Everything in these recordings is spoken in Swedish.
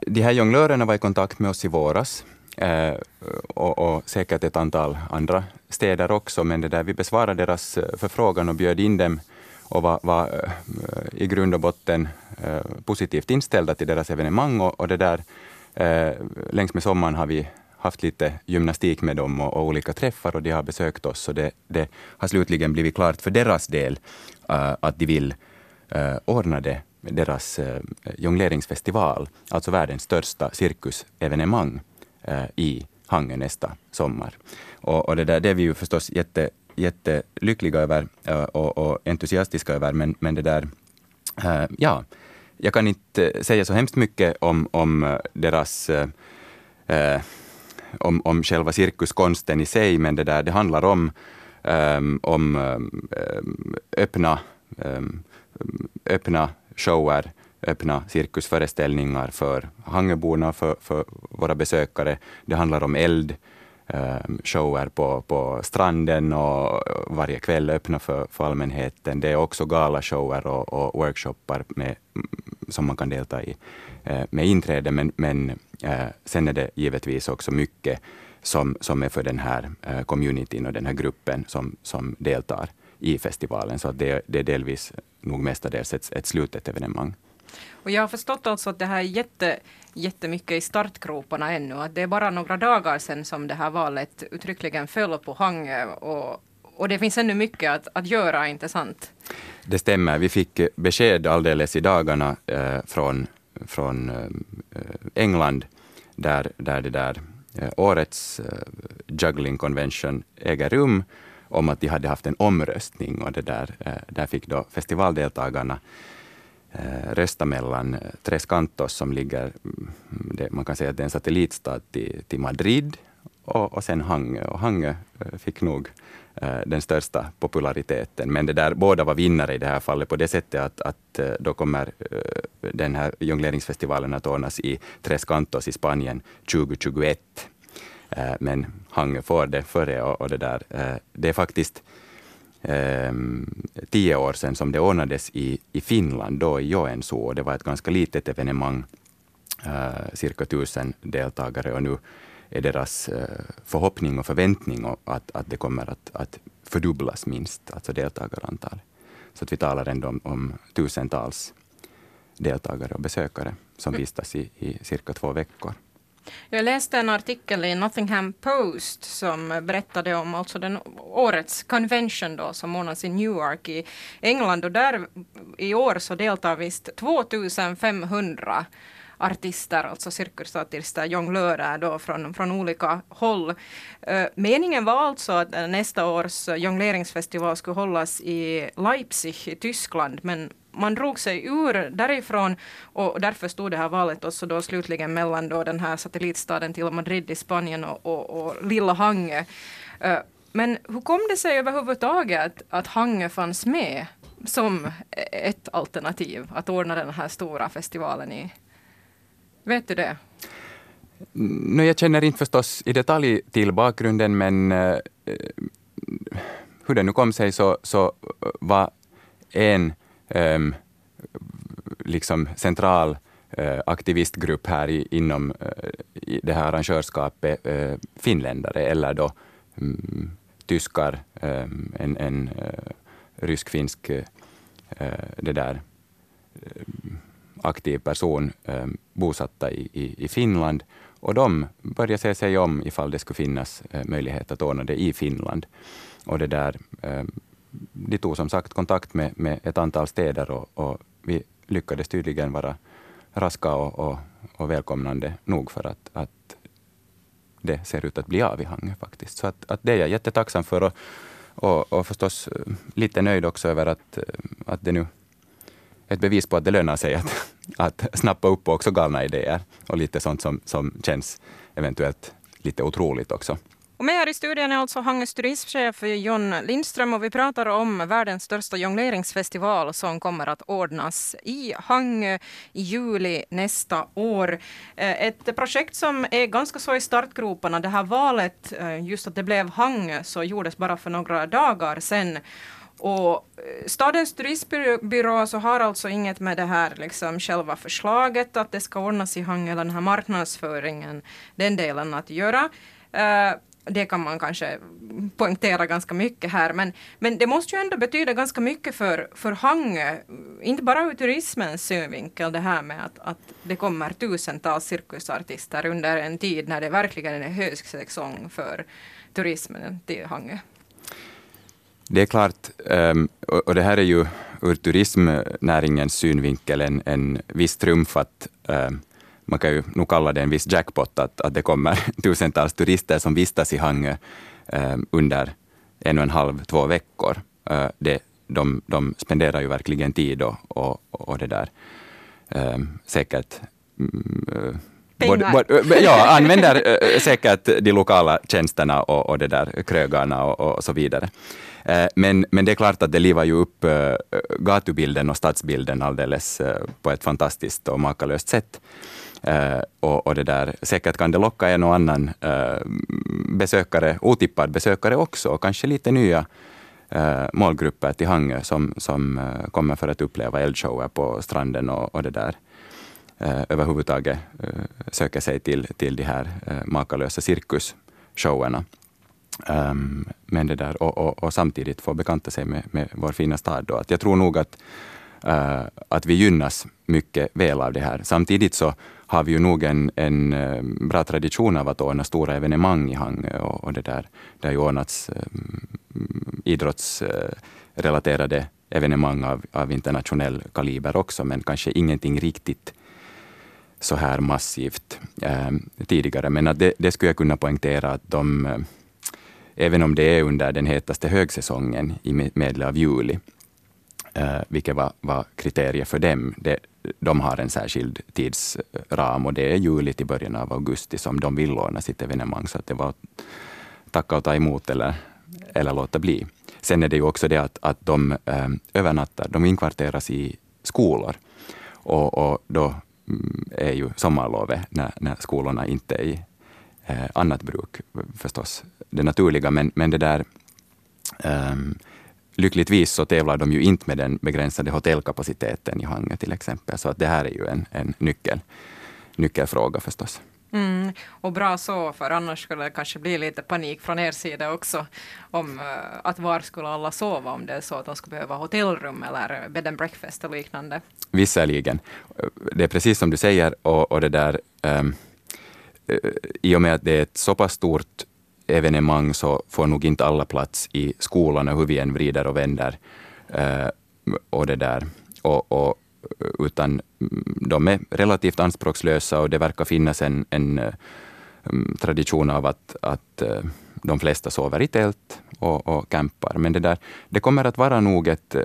de här jonglörerna var i kontakt med oss i våras och säkert ett antal andra städer också, men vi besvarade deras förfrågan och bjöd in dem och var i grund och botten positivt inställda till deras evenemang och längs med sommaren har vi haft lite gymnastik med dem och olika träffar och de har besökt oss och det har slutligen blivit klart för deras del att de vill ordna deras jongleringsfestival, alltså världens största cirkusevenemang i Hangö nästa sommar. Och det är vi ju förstås jättelyckliga över och entusiastiska över, men det där, jag kan inte säga så hemskt mycket om deras om själva cirkuskonsten i sig, men det handlar om öppna shower, öppna cirkusföreställningar för Hangöborna, för våra besökare. Det handlar om eldshower på stranden och varje kväll öppna för allmänheten. Det är också galashower och workshoppar som man kan delta i med inträde, men sen är det givetvis också mycket som är för den här communityn och den här gruppen som deltar i festivalen. Så att det är delvis nog mestadels ett slutet evenemang. Och jag har förstått alltså att det här är jättemycket i startgroparna ännu. Att det är bara några dagar sedan som det här valet uttryckligen föll på Hangö. Och det finns ännu mycket att göra, inte sant? Det stämmer. Vi fick besked alldeles i dagarna från England där det där årets juggling convention äger rum, om att de hade haft en omröstning och där fick då festivaldeltagarna rösta mellan Tres Cantos som ligger, man kan säga att det är en satellitstad till Madrid och sen Hangö. Och Hangö fick nog den största populariteten. Men båda var vinnare i det här fallet på det sättet att då kommer den här jongleringsfestivalen att ordnas i Tres Cantos i Spanien 2021. Men Hangö får det före och det är faktiskt 10 år sedan som det ordnades i Finland, då i Joensuu. Det var ett ganska litet evenemang, cirka 1000 deltagare, och nu är deras förhoppning och förväntning att det kommer att fördubblas minst, alltså deltagarantal. Så att vi talar ändå om tusentals deltagare och besökare som vistas i cirka 2 veckor. Jag läste en artikel i Nottingham Post som berättade om alltså den årets convention då, som ordnas i Newark i England, och där i år så deltar visst 2500 artister, alltså cirkusartister, jonglörer då från olika håll. Meningen var alltså att nästa års jongleringsfestival skulle hållas i Leipzig i Tyskland, men man drog sig ur därifrån och därför stod det här valet också då slutligen mellan då den här satellitstaden till Madrid i Spanien och lilla Hangö. Men hur kom det sig överhuvudtaget att Hangö fanns med som ett alternativ att ordna den här stora festivalen i? Vet du det? Jag känner inte förstås i detalj till bakgrunden, men hur det nu kom sig så var en liksom central aktivistgrupp här inom det här arrangörskapet finländare eller då tyskar, en rysk-finsk aktiv person bosatta i Finland, och de började se sig om ifall det skulle finnas möjlighet att ordna det i Finland. Och de tog som sagt kontakt med ett antal städer och vi lyckades tydligen vara raska och välkomnande nog för att det ser ut att bli av i Hangö faktiskt. Så att det är jag jättetacksam för och förstås lite nöjd också över att det nu är ett bevis på att det lönar sig att snappa upp också galna idéer och lite sånt som känns eventuellt lite otroligt också. Och med här i studion är alltså Hangös turismchef John Lindström, och vi pratar om världens största jongleringsfestival som kommer att ordnas i Hangö i juli nästa år. Ett projekt som är ganska så i startgroparna. Det här valet, just att det blev Hangö, så gjordes bara för några dagar sedan. Och stadens turistbyrå så har alltså inget med det här liksom själva förslaget att det ska ordnas i Hangö, eller den här marknadsföringen, den delen att göra. Det kan man kanske poängtera ganska mycket här, men det måste ju ändå betyda ganska mycket för Hangö, inte bara ur turismens synvinkel, det här med att det kommer tusentals cirkusartister under en tid när det verkligen är högsäsong för turismen till Hangö. Det är klart, och det här är ju ur turismnäringens synvinkel en viss trumf att man kan ju nog kalla det en viss jackpot att det kommer tusentals turister som vistas i Hangö under 1,5-2 veckor. De spenderar ju verkligen tid och det där säkert använder säkert de lokala tjänsterna och det där krögarna och så vidare. Men det är klart att det livar ju upp gatubilden och stadsbilden alldeles på ett fantastiskt och makalöst sätt. Och det där, säkert kan det locka en och annan otippad besökare också, och kanske lite nya målgrupper till Hangö som kommer för att uppleva eldshower på stranden och det där. Överhuvudtaget söker sig till de här makalösa cirkusshowerna. Men det där, och samtidigt få bekanta sig med vår fina stad då. Att jag tror nog att vi gynnas mycket väl av det här. Samtidigt så har vi ju nog en bra tradition av att ordna stora evenemang i Hangö, och det där. Det har ju ordnats idrottsrelaterade evenemang av internationell kaliber också, men kanske ingenting riktigt så här massivt tidigare. Men att det skulle jag kunna poängtera att även om det är under den hetaste högsäsongen i medel av juli, vilket var kriterier för dem, de har en särskild tidsram, och det är juli till början av augusti som de vill ordna sitt evenemang, så att det var tacka och ta emot eller låta bli. Sen är det ju också det att de övernattar, de inkvarteras i skolor, och då är ju sommarlovet när skolorna inte är i annat bruk förstås det naturliga, men det där lyckligtvis så tävlar de ju inte med den begränsade hotellkapaciteten i Hangö till exempel, så att det här är ju en nyckelfråga förstås. Och bra så, för annars skulle det kanske bli lite panik från er sida också om att var skulle alla sova om det är så att de skulle behöva hotellrum eller bed and breakfast och liknande. Visserligen. Det är precis som du säger, och det där i och med att det är ett så pass stort evenemang så får nog inte alla plats i skolan, hur vi än vrider och vänder och det där. Utan de är relativt anspråkslösa, och det verkar finnas en tradition av att de flesta sover i tält och campar. Men det kommer att vara nog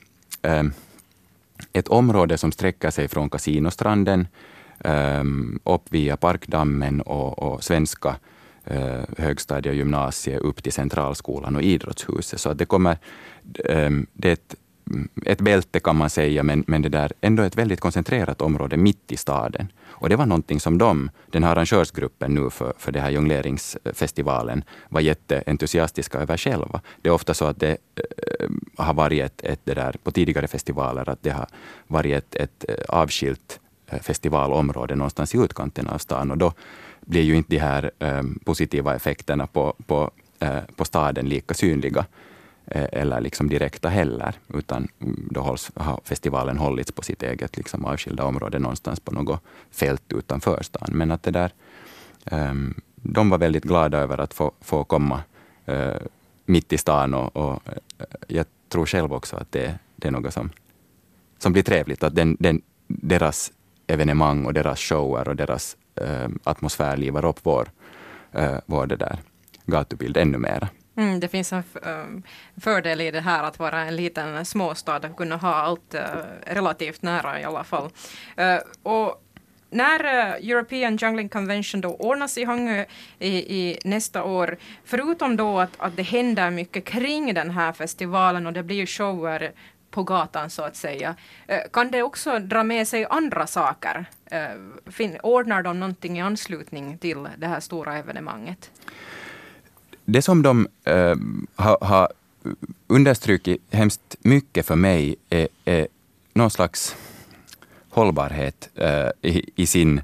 ett område som sträcker sig från Kasinostranden upp via Parkdammen och Svenska högstadie och gymnasie upp till Centralskolan och Idrottshuset. Så att det är ett bälte kan man säga, men det där ändå ett väldigt koncentrerat område mitt i staden. Och det var någonting som den här arrangörsgruppen nu för det här jongleringsfestivalen var jätteentusiastiska över själva. Det är ofta så att det har varit ett det där på tidigare festivaler, att det har varit ett avskilt festivalområde någonstans i utkanten av stan, och då blir ju inte de här positiva effekterna på staden lika synliga eller liksom direkta heller, utan då har festivalen hållits på sitt eget liksom avskilda område någonstans på något fält utanför stan. Men att det där, de var väldigt glada över att få komma mitt i stan, och jag tror själv också att det är något som blir trevligt, att deras evenemang och deras shower och deras atmosfär livar upp vår det där gatubild ännu mer. Det finns en fördel i det här att vara en liten småstad, att kunna ha allt relativt nära i alla fall. Och när European Jungling Convention då ordnas i Hangö i nästa år, förutom då att det händer mycket kring den här festivalen och det blir shower på gatan så att säga, kan det också dra med sig andra saker? Ordnar de någonting i anslutning till det här stora evenemanget? Det som de har understryker hemskt mycket för mig är någon slags hållbarhet i sin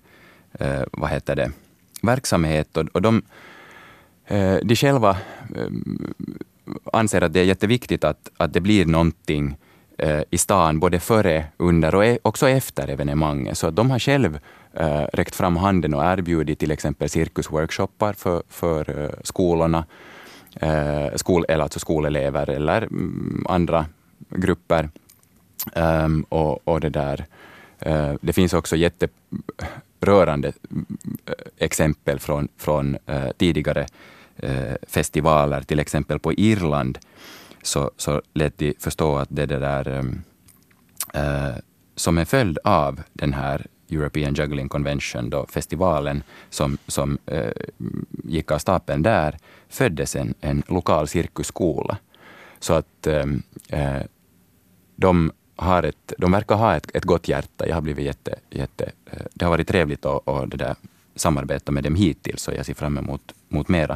verksamhet. Och de själva anser att det är jätteviktigt att det blir någonting i stan både före, under och också efter evenemanget. Så de har själv räckt fram handen och erbjudit till exempel cirkusworkshoppar för skolorna, alltså skolelever eller andra grupper. Och det där. Det finns också jätterörande exempel från tidigare festivaler, till exempel på Irland. Så lät de förstå att det där som en följd av den här European Juggling Convention, då festivalen som gick av stapeln där, föddes en lokal cirkusskola. Så att de verkar ha ett gott hjärta. Jag har blivit det har varit trevligt att det där samarbeta med dem hittills, och jag ser fram emot mera.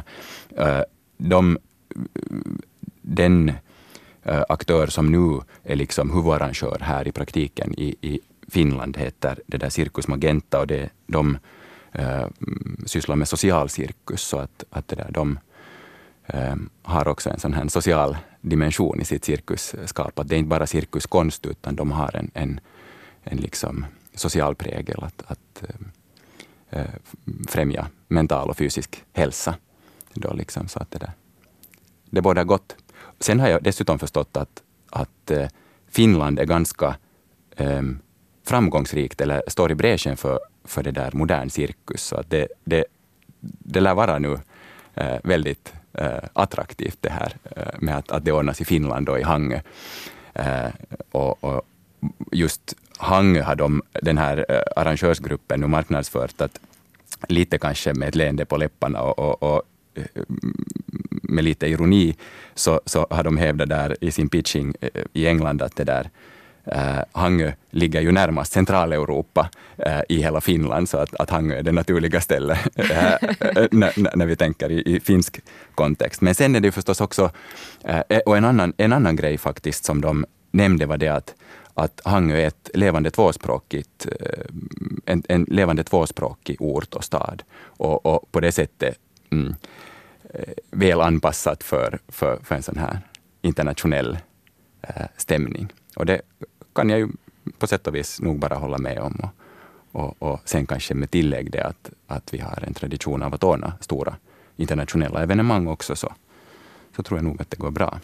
Den aktör som nu är liksom huvudarrangör här i praktiken i Finland heter det där Cirkus Magenta, och de sysslar med social cirkus, så att det där, de har också en sån här social dimension i sitt cirkusskap. Att det är inte bara cirkuskonst, utan de har en liksom social prägel att främja mental och fysisk hälsa. Då liksom, så att det bådar gott. Sen har jag dessutom förstått att Finland är ganska framgångsrikt, eller står i bräschen för det där modern cirkus. Så att det lär vara nu väldigt attraktivt det här med att det ordnas i Finland och i Hangö. Och just Hangö har den här arrangörsgruppen nu marknadsfört att lite kanske med ett leende på läpparna och med lite ironi så har de hävdat där i sin pitching i England att det där Hangö ligger ju närmast Centraleuropa i hela Finland, så att Hangö är det naturliga stället när vi tänker i finsk kontext. Men sen är det förstås också, och en annan grej faktiskt som de nämnde var det att Hangö är ett levande tvåspråkigt, en levande tvåspråkig ort och stad, och på det sättet väl anpassat för en sån här internationell stämning. Och det kan jag ju på sätt och vis nog bara hålla med om. Och sen kanske med tillägg det att vi har en tradition av att ordna stora internationella evenemang också, så tror jag nog att det går bra.